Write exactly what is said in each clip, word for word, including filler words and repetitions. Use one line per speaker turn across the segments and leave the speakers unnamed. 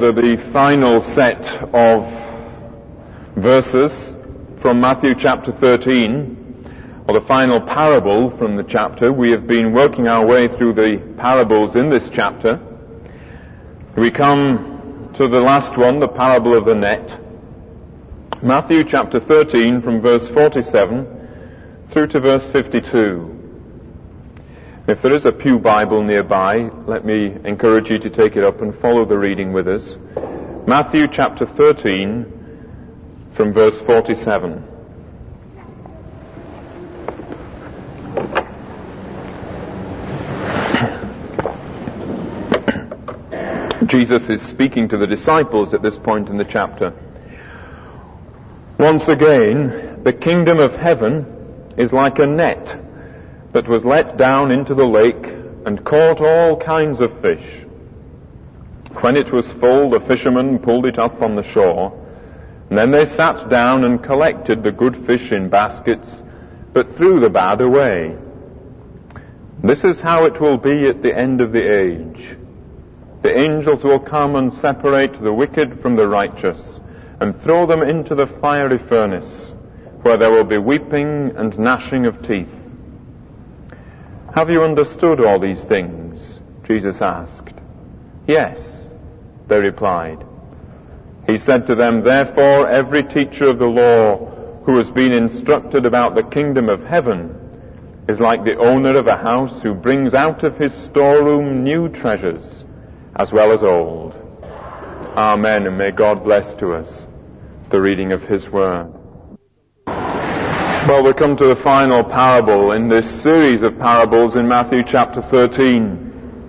The final set of verses from Matthew chapter thirteen, or the final parable from the chapter. We have been working our way through the parables in this chapter. We come to the last one, the parable of the net. Matthew chapter thirteen from verse forty-seven through to verse fifty-two. If there is a pew Bible nearby, let me encourage you to take it up and follow the reading with us. Matthew chapter thirteen from verse forty-seven. Jesus is speaking to the disciples at this point in the chapter. Once again, the kingdom of heaven is like a net that was let down into the lake and caught all kinds of fish. When it was full, the fishermen pulled it up on the shore, and then they sat down and collected the good fish in baskets, but threw the bad away. This is how it will be at the end of the age. The angels will come and separate the wicked from the righteous, and throw them into the fiery furnace, where there will be weeping and gnashing of teeth. Have you understood all these things? Jesus asked. Yes, they replied. He said to them, therefore every teacher of the law who has been instructed about the kingdom of heaven is like the owner of a house who brings out of his storeroom new treasures as well as old. Amen, and may God bless to us the reading of his word. Well, we come to the final parable in this series of parables in Matthew chapter thirteen.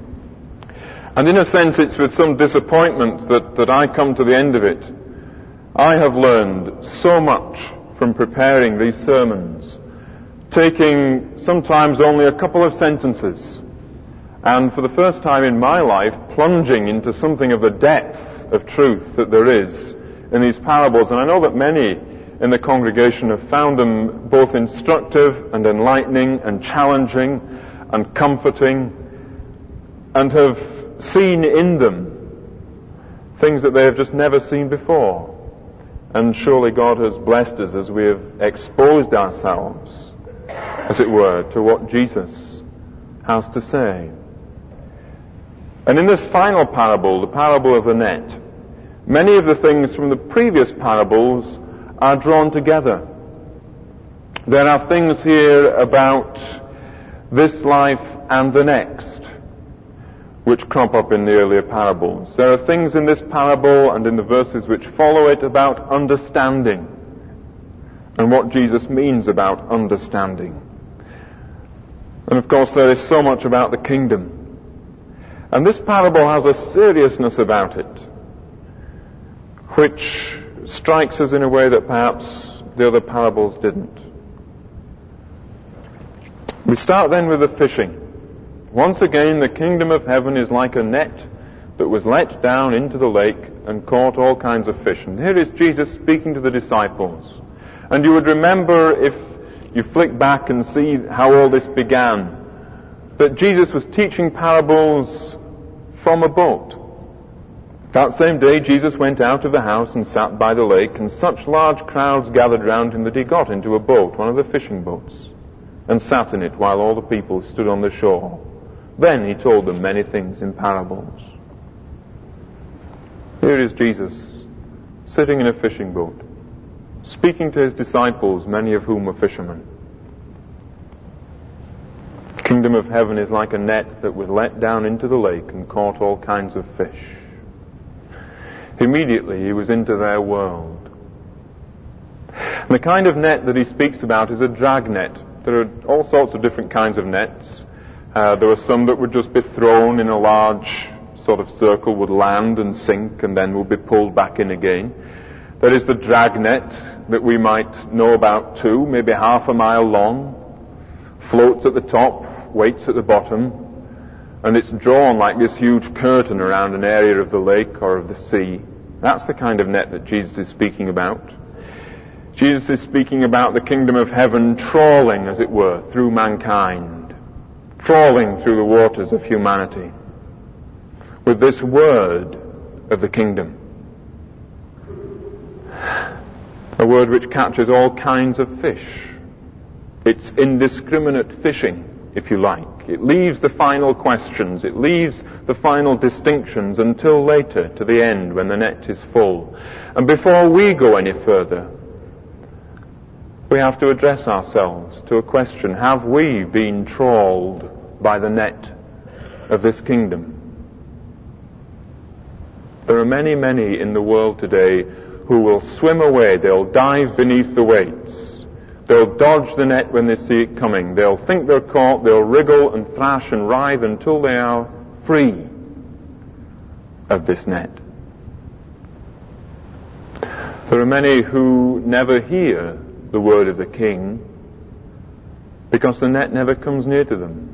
And in a sense, it's with some disappointment that, that I come to the end of it. I have learned so much from preparing these sermons, taking sometimes only a couple of sentences, and for the first time in my life, plunging into something of the depth of truth that there is in these parables. And I know that many in the congregation have found them both instructive and enlightening and challenging and comforting, and have seen in them things that they have just never seen before. And surely God has blessed us as we have exposed ourselves, as it were, to what Jesus has to say. And in this final parable, the parable of the net, many of the things from the previous parables are drawn together. There are things here about this life and the next which crop up in the earlier parables. There are things in this parable and in the verses which follow it about understanding and what Jesus means about understanding. And of course there is so much about the kingdom. And this parable has a seriousness about it which strikes us in a way that perhaps the other parables didn't. We start then with the fishing. Once again, the kingdom of heaven is like a net that was let down into the lake and caught all kinds of fish. And here is Jesus speaking to the disciples. And you would remember, if you flick back and see how all this began, that Jesus was teaching parables from a boat. That same day Jesus went out of the house and sat by the lake, and such large crowds gathered round him that he got into a boat, one of the fishing boats, and sat in it while all the people stood on the shore. Then he told them many things in parables. Here is Jesus sitting in a fishing boat, speaking to his disciples, many of whom were fishermen. The kingdom of heaven is like a net that was let down into the lake and caught all kinds of fish. Immediately he was into their world. And the kind of net that he speaks about is a drag net. There are all sorts of different kinds of nets. Uh, there are some that would just be thrown in a large sort of circle, would land and sink, and then would be pulled back in again. There is the drag net that we might know about too, maybe half a mile long, floats at the top, weights at the bottom, and it's drawn like this huge curtain around an area of the lake or of the sea. That's the kind of net that Jesus is speaking about. Jesus is speaking about the kingdom of heaven trawling, as it were, through mankind, trawling through the waters of humanity, with this word of the kingdom. A word which catches all kinds of fish. It's indiscriminate fishing, if you like. It leaves the final questions, it leaves the final distinctions until later, to the end, when the net is full. And before we go any further, we have to address ourselves to a question: have we been trawled by the net of this kingdom? There are many, many in the world today who will swim away, they'll dive beneath the weights, they'll dodge the net when they see it coming, they'll think they're caught, they'll wriggle and thrash and writhe until they are free of this net. There are many who never hear the word of the King because the net never comes near to them.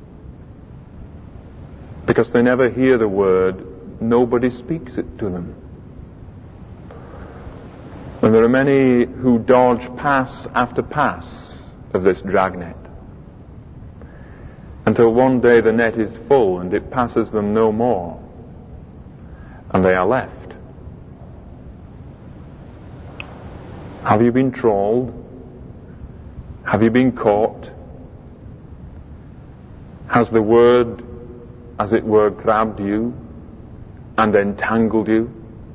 Because they never hear the word, nobody speaks it to them. And there are many who dodge pass after pass of this dragnet until one day the net is full and it passes them no more, and they are left. Have you been trawled? Have you been caught? Has the word, as it were, grabbed you and entangled you?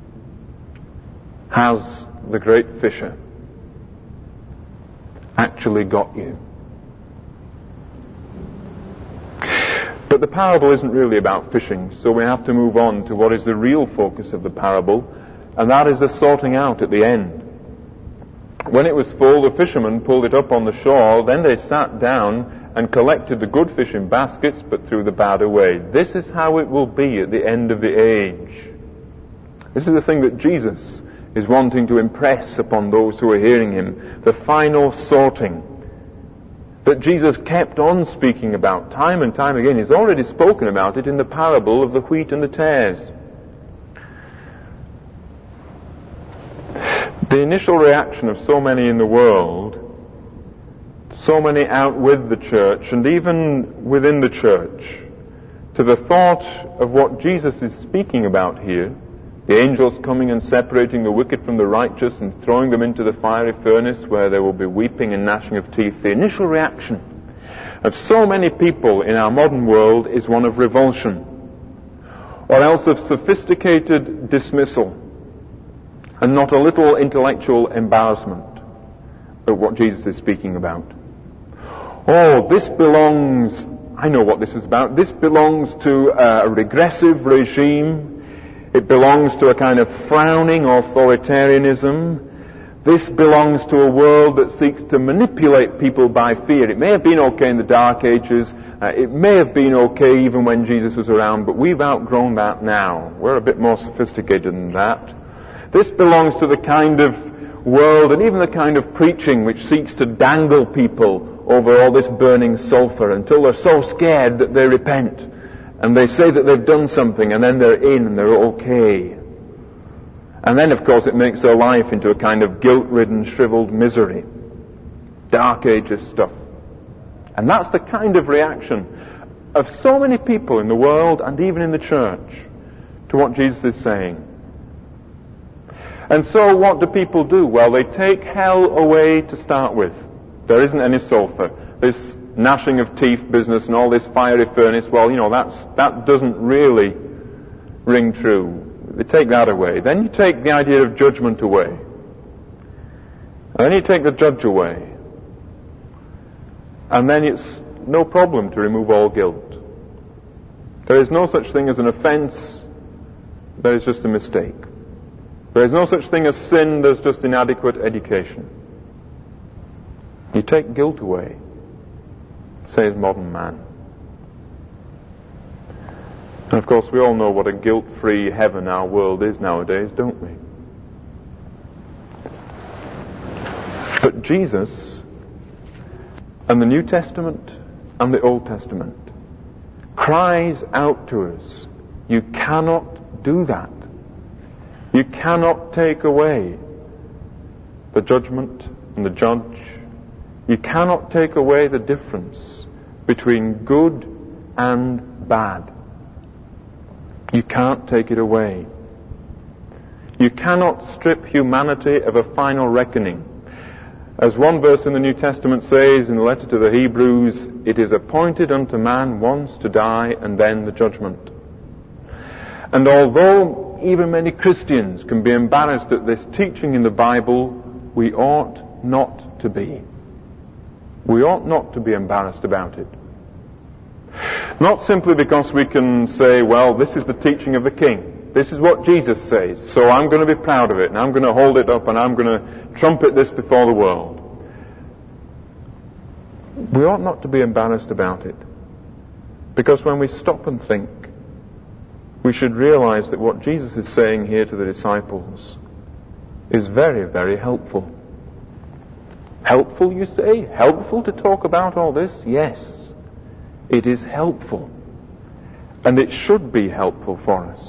Has the great fisher actually got you? But the parable isn't really about fishing, so we have to move on to what is the real focus of the parable, and that is the sorting out at the end. When it was full, the fishermen pulled it up on the shore, then they sat down and collected the good fish in baskets, but threw the bad away. This is how it will be at the end of the age. This is the thing that Jesus is wanting to impress upon those who are hearing him, the final sorting that Jesus kept on speaking about time and time again. He's already spoken about it in the parable of the wheat and the tares. The initial reaction of so many in the world, so many out with the church and even within the church, to the thought of what Jesus is speaking about here, the angels coming and separating the wicked from the righteous and throwing them into the fiery furnace where there will be weeping and gnashing of teeth, the initial reaction of so many people in our modern world is one of revulsion, or else of sophisticated dismissal, and not a little intellectual embarrassment at what Jesus is speaking about. Oh, this belongs, I know what this is about, this belongs to a regressive regime. It belongs to a kind of frowning authoritarianism. This belongs to a world that seeks to manipulate people by fear. It may have been okay in the Dark Ages. Uh, it may have been okay even when Jesus was around, but we've outgrown that now. We're a bit more sophisticated than that. This belongs to the kind of world and even the kind of preaching which seeks to dangle people over all this burning sulfur until they're so scared that they repent. And they say that they've done something, and then they're in and they're okay. And then, of course, it makes their life into a kind of guilt-ridden, shriveled misery. Dark Ages stuff. And that's the kind of reaction of so many people in the world and even in the church to what Jesus is saying. And so what do people do? Well, they take hell away to start with. There isn't any sulfur. This gnashing of teeth business and all this fiery furnace, well, you know, that's that doesn't really ring true. They take that away. Then you take the idea of judgment away. And then you take the judge away. And then it's no problem to remove all guilt. There is no such thing as an offense. There is just a mistake. There is no such thing as sin. There's just inadequate education. You take guilt away, says modern man. And of course we all know what a guilt-free heaven our world is nowadays, don't we? But Jesus and the New Testament and the Old Testament cries out to us, you cannot do that. You cannot take away the judgment and the judge. You cannot take away the difference between good and bad. You can't take it away. You cannot strip humanity of a final reckoning. As one verse in the New Testament says in the letter to the Hebrews, it is appointed unto man once to die and then the judgment. And although even many Christians can be embarrassed at this teaching in the Bible, we ought not to be. We ought not to be embarrassed about it. Not simply because we can say, well, this is the teaching of the King. This is what Jesus says, so I'm going to be proud of it, and I'm going to hold it up, and I'm going to trumpet this before the world. We ought not to be embarrassed about it. Because when we stop and think, we should realize that what Jesus is saying here to the disciples is very, very helpful. Helpful, you say? Helpful to talk about all this? Yes, it is helpful. And it should be helpful for us.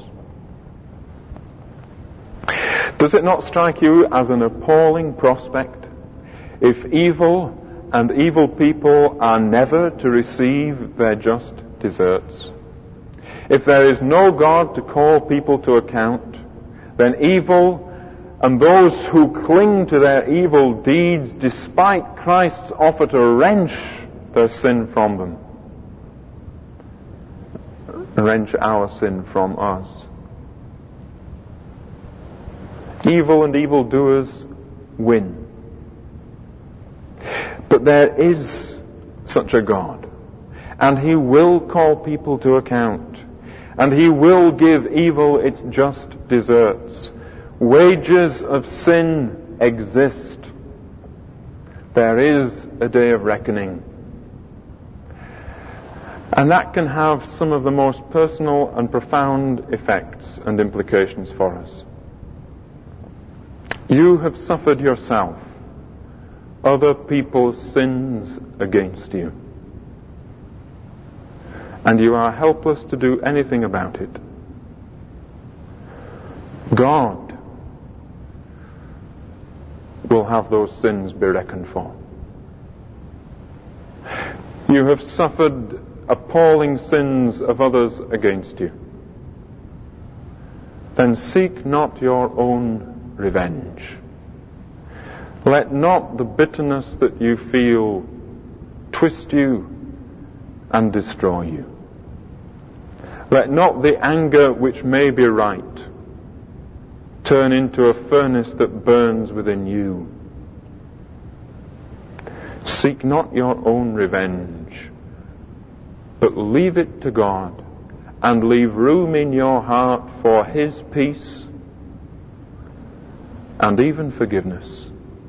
Does it not strike you as an appalling prospect if evil and evil people are never to receive their just deserts? If there is no God to call people to account, then evil and those who cling to their evil deeds despite Christ's offer to wrench their sin from them, wrench our sin from us. Evil and evildoers win. But there is such a God, and He will call people to account, and He will give evil its just deserts. Wages of sin exist. There is a day of reckoning. And that can have some of the most personal and profound effects and implications for us. You have suffered yourself other people's sins against you, and you are helpless to do anything about it. God will have those sins be reckoned for. You have suffered appalling sins of others against you. Then seek not your own revenge. Let not the bitterness that you feel twist you and destroy you. Let not the anger which may be right turn into a furnace that burns within you. Seek not your own revenge, but leave it to God, and leave room in your heart for His peace and even forgiveness.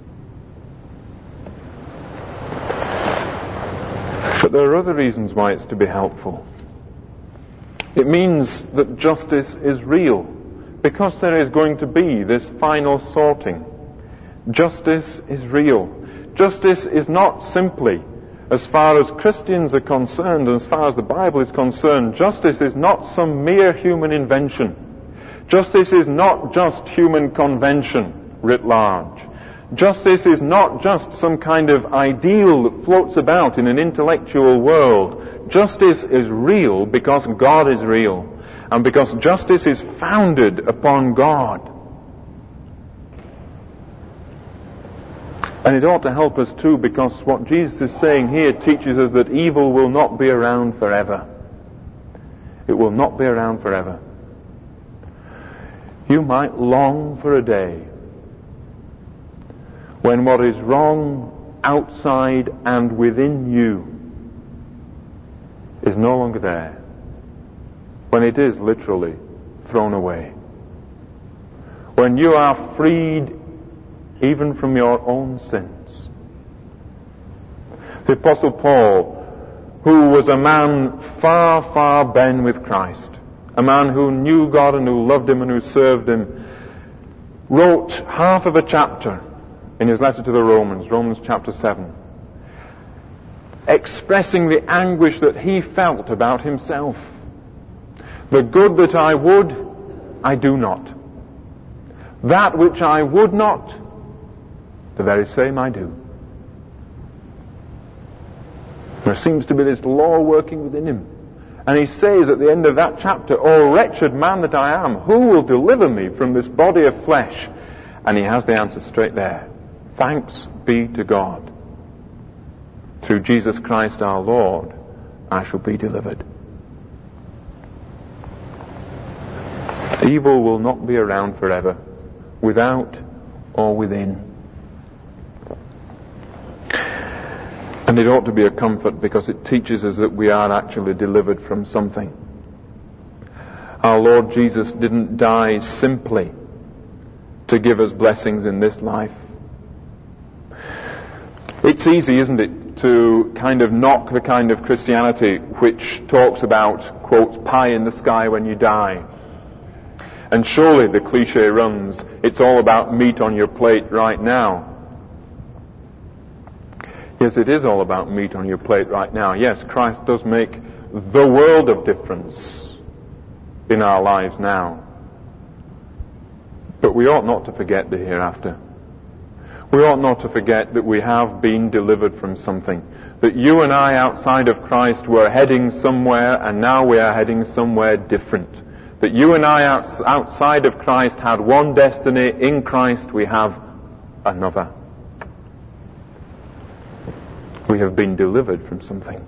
But there are other reasons why it's to be helpful. It means that justice is real, because there is going to be this final sorting. Justice is real. Justice is not simply, as far as Christians are concerned, and as far as the Bible is concerned, justice is not some mere human invention. Justice is not just human convention writ large. Justice is not just some kind of ideal that floats about in an intellectual world. Justice is real because God is real, and because justice is founded upon God. And it ought to help us too, because what Jesus is saying here teaches us that evil will not be around forever. It will not be around forever. You might long for a day when what is wrong outside and within you is no longer there, when it is literally thrown away, when you are freed even from your own sins. The Apostle Paul, who was a man far, far ben with Christ, a man who knew God and who loved Him and who served Him, wrote half of a chapter in his letter to the Romans, Romans chapter seven, expressing the anguish that he felt about himself. The good that I would, I do not. That which I would not, the very same I do. There seems to be this law working within him, And he says at the end of that chapter, "O wretched man that I am, who will deliver me from this body of flesh?" And he has the answer straight there. Thanks be to God. Through Jesus Christ our Lord, I shall be delivered. Evil will not be around forever, without or within. And it ought to be a comfort because it teaches us that we are actually delivered from something. Our Lord Jesus didn't die simply to give us blessings in this life. It's easy, isn't it, to kind of knock the kind of Christianity which talks about, quotes, pie in the sky when you die. And surely the cliche runs, it's all about meat on your plate right now. Yes, it is all about meat on your plate right now. Yes, Christ does make the world of difference in our lives now. But we ought not to forget the hereafter. We ought not to forget that we have been delivered from something. That you and I outside of Christ were heading somewhere, and now we are heading somewhere different. That you and I outside of Christ had one destiny, in Christ we have another. We have been delivered from something.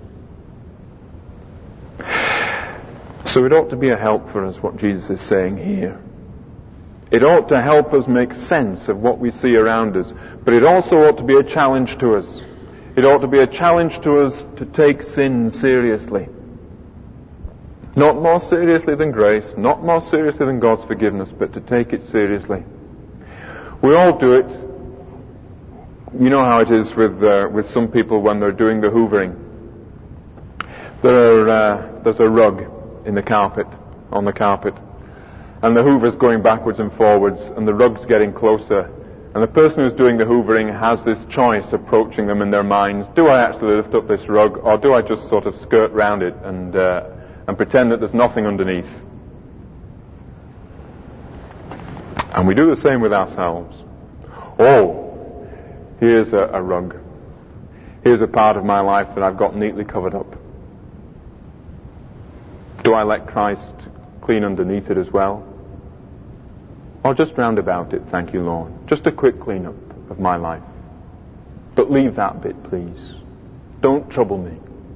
So it ought to be a help for us what Jesus is saying here. It ought to help us make sense of what we see around us, but it also ought to be a challenge to us. It ought to be a challenge to us to take sin seriously. Not more seriously than grace, not more seriously than God's forgiveness, but to take it seriously. We all do it. You know how it is with uh, with some people when they're doing the hoovering. There are, uh, there's a rug in the carpet, on the carpet, and the hoover's going backwards and forwards, and the rug's getting closer. And the person who's doing the hoovering has this choice approaching them in their minds. Do I actually lift up this rug, or do I just sort of skirt round it and uh, and pretend that there's nothing underneath? And we do the same with ourselves. Oh, here's a, a rug. Here's a part of my life that I've got neatly covered up. Do I let Christ clean underneath it as well? Or just round about it, thank you, Lord. Just a quick clean-up of my life. But leave that bit, please. Don't trouble me.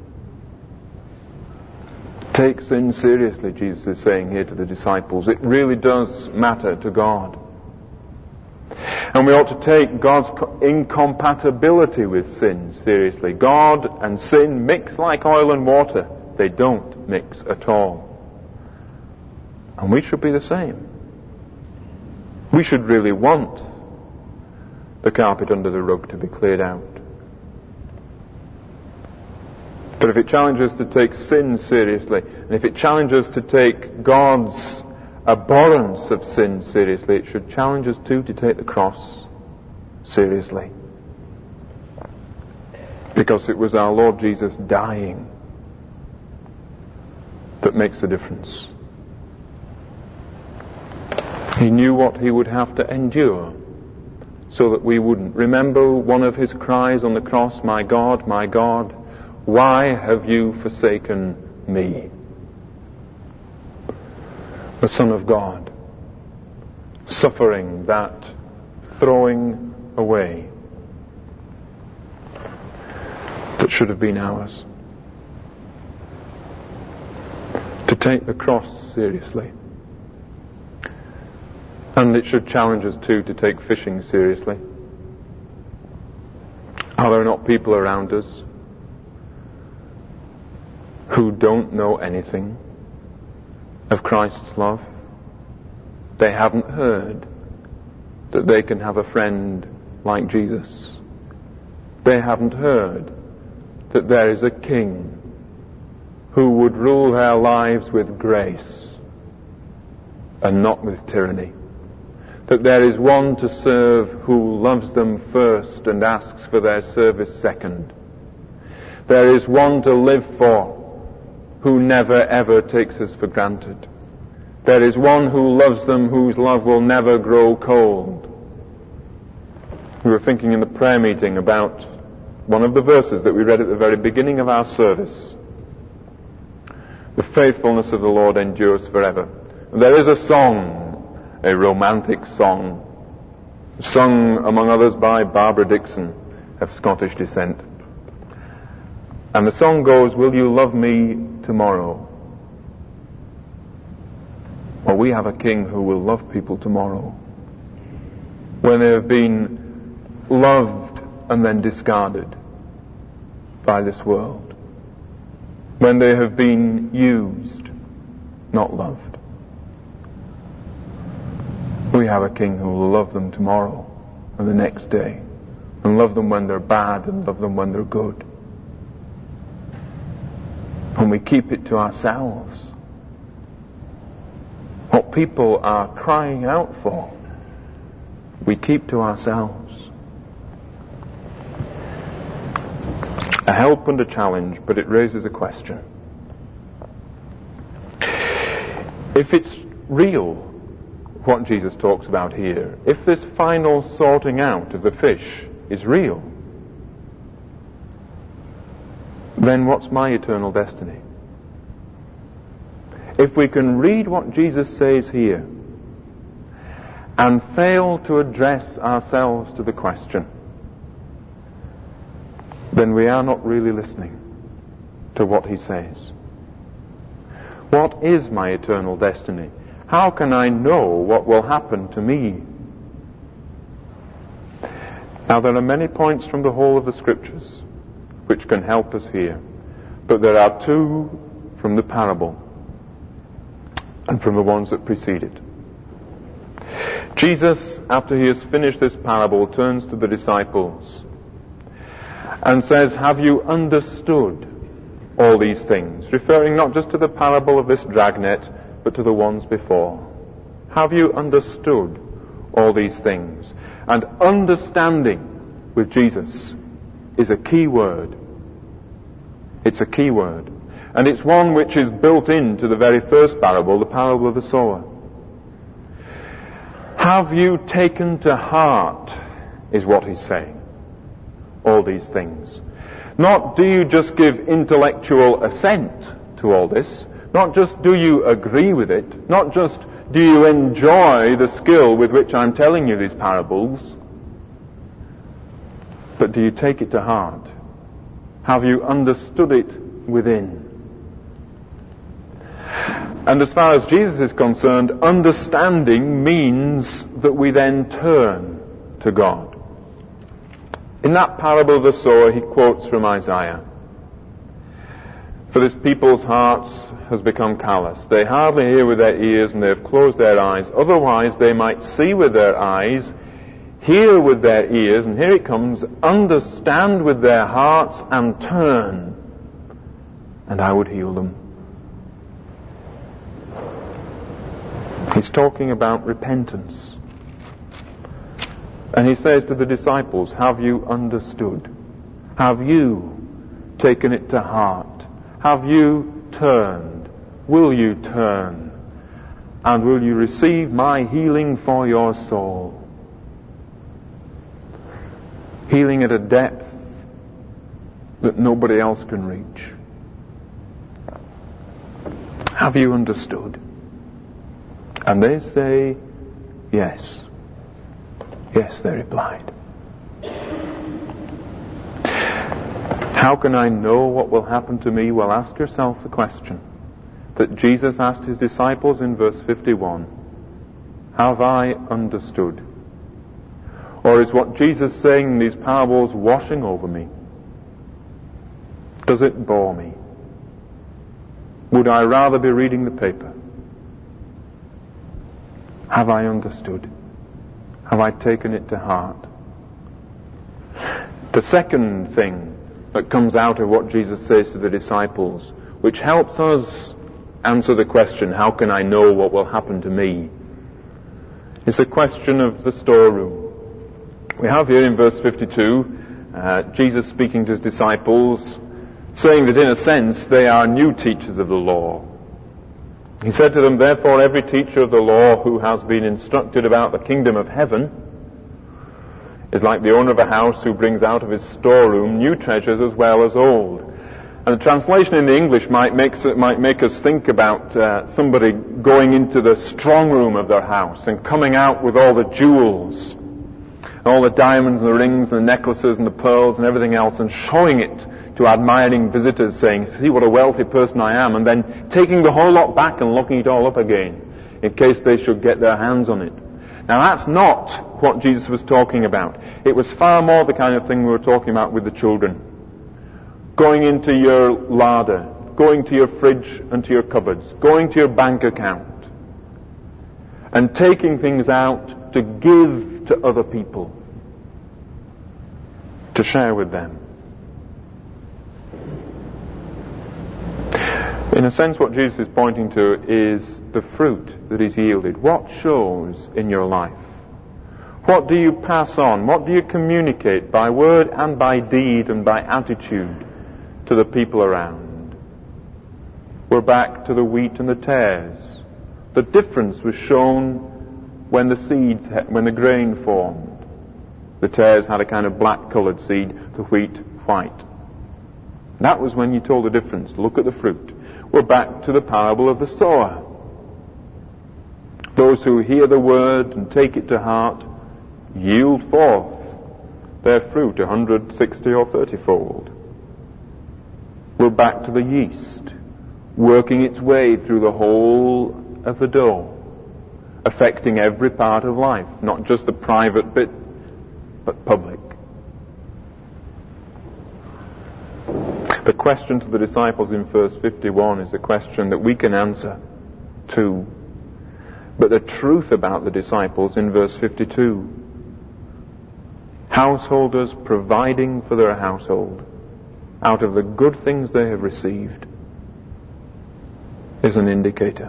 Take sin seriously, Jesus is saying here to the disciples. It really does matter to God. And we ought to take God's incompatibility with sin seriously. God and sin mix like oil and water. They don't mix at all. And we should be the same. We should really want the carpet under the rug to be cleared out. But if it challenges us to take sin seriously, and if it challenges us to take God's abhorrence of sin seriously, it should challenge us too to take the cross seriously. Because it was our Lord Jesus dying that makes the difference. He knew what he would have to endure so that we wouldn't. Remember one of his cries on the cross, "My God, my God, why have you forsaken me?" The Son of God, suffering that throwing away that should have been ours. To take the cross seriously. And it should challenge us too to take fishing seriously. Are there not people around us who don't know anything of Christ's love? They haven't heard that they can have a friend like Jesus. They haven't heard that there is a King who would rule their lives with grace and not with tyranny. That there is one to serve who loves them first and asks for their service second. There is one to live for who never ever takes us for granted. There is one who loves them whose love will never grow cold. We were thinking in the prayer meeting about one of the verses that we read at the very beginning of our service. The faithfulness of the Lord endures forever. And there is a song, a romantic song, sung among others by Barbara Dickson of Scottish descent. And the song goes, "Will you love me tomorrow?" Well, we have a King who will love people tomorrow, when they have been loved and then discarded by this world, when they have been used, not loved. We have a King who will love them tomorrow and the next day, and love them when they're bad and love them when they're good. And we keep it to ourselves. What people are crying out for, we keep to ourselves. A help and a challenge, but it raises a question. If it's real, what Jesus talks about here, if this final sorting out of the fish is real, then what's my eternal destiny? If we can read what Jesus says here and fail to address ourselves to the question, then we are not really listening to what he says. What is my eternal destiny? How can I know what will happen to me? Now, there are many points from the whole of the Scriptures which can help us here, but there are two from the parable and from the ones that precede it. Jesus, after he has finished this parable, turns to the disciples and says, "Have you understood all these things?" Referring not just to the parable of this dragnet, but to the ones before. Have you understood all these things? And understanding with Jesus is a key word. It's a key word. And it's one which is built into the very first parable, the parable of the sower. Have you taken to heart, is what he's saying, all these things. Not do you just give intellectual assent to all this, not just do you agree with it, not just do you enjoy the skill with which I'm telling you these parables, but do you take it to heart? Have you understood it within? And as far as Jesus is concerned, understanding means that we then turn to God. In that parable of the sower, he quotes from Isaiah. "For this people's hearts has become callous. They hardly hear with their ears, and they have closed their eyes. Otherwise they might see with their eyes, hear with their ears," and here it comes, "understand with their hearts, and turn, and I would heal them." He's talking about repentance. And he says to the disciples, have you understood? Have you taken it to heart? Have you turned? Will you turn? And will you receive my healing for your soul? Healing at a depth that nobody else can reach. Have you understood? And they say, yes. Yes, they replied. How can I know what will happen to me? Well, ask yourself the question that Jesus asked his disciples in verse fifty-one. Have I understood? Or is what Jesus saying in these parables washing over me? Does it bore me? Would I rather be reading the paper? Have I understood? Have I taken it to heart? The second thing that comes out of what Jesus says to the disciples, which helps us answer the question, how can I know what will happen to me, is the question of the storeroom. We have here in verse fifty-two, uh, Jesus speaking to his disciples, saying that in a sense they are new teachers of the law. He said to them, therefore every teacher of the law who has been instructed about the kingdom of heaven is like the owner of a house who brings out of his storeroom new treasures as well as old. And the translation in the English might make, might make us think about uh, somebody going into the strong room of their house and coming out with all the jewels, and all the diamonds and the rings and the necklaces and the pearls and everything else, and showing it to admiring visitors, saying, see what a wealthy person I am, and then taking the whole lot back and locking it all up again in case they should get their hands on it. Now that's not what Jesus was talking about. It was far more the kind of thing we were talking about with the children. Going into your larder, going to your fridge and to your cupboards, going to your bank account, and taking things out to give to other people, to share with them. In a sense, what Jesus is pointing to is the fruit that is yielded. What shows in your life? What do you pass on? What do you communicate by word and by deed and by attitude to the people around? We're back to the wheat and the tares. The difference was shown when the seeds, when the grain formed. The tares had a kind of black-coloured seed, the wheat white. That was when you told the difference. Look at the fruit. We're back to the parable of the sower. Those who hear the word and take it to heart yield forth their fruit a hundred, sixty, or thirty-fold. We're back to the yeast, working its way through the whole of the dough, affecting every part of life, not just the private bit, but public. The question to the disciples in verse fifty-one is a question that we can answer too. But the truth about the disciples in verse fifty-two, householders providing for their household out of the good things they have received, is an indicator.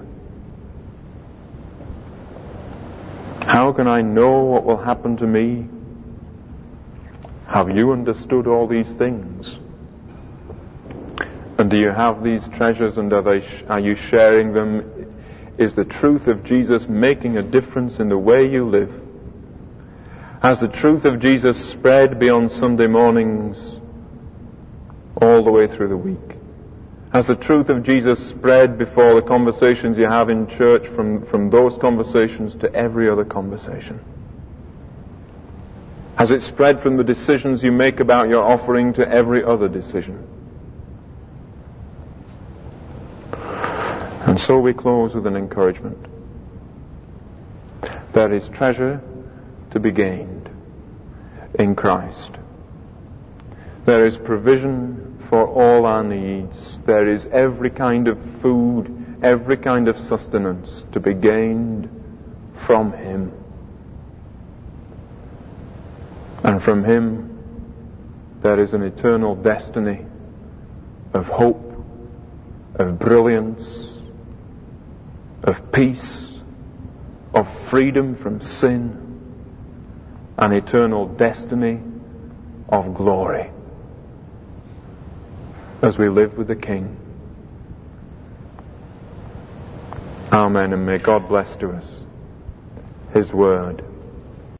How can I know what will happen to me? Have you understood all these things? And do you have these treasures, and are, they, are you sharing them? Is the truth of Jesus making a difference in the way you live? Has the truth of Jesus spread beyond Sunday mornings all the way through the week? Has the truth of Jesus spread before the conversations you have in church, from, from those conversations to every other conversation? Has it spread from the decisions you make about your offering to every other decision? And so we close with an encouragement. There is treasure to be gained in Christ. There is provision for all our needs. There is every kind of food, every kind of sustenance to be gained from Him. And from Him there is an eternal destiny of hope, of brilliance, of peace, of freedom from sin, an eternal destiny of glory as we live with the King. Amen, and may God bless to us His word.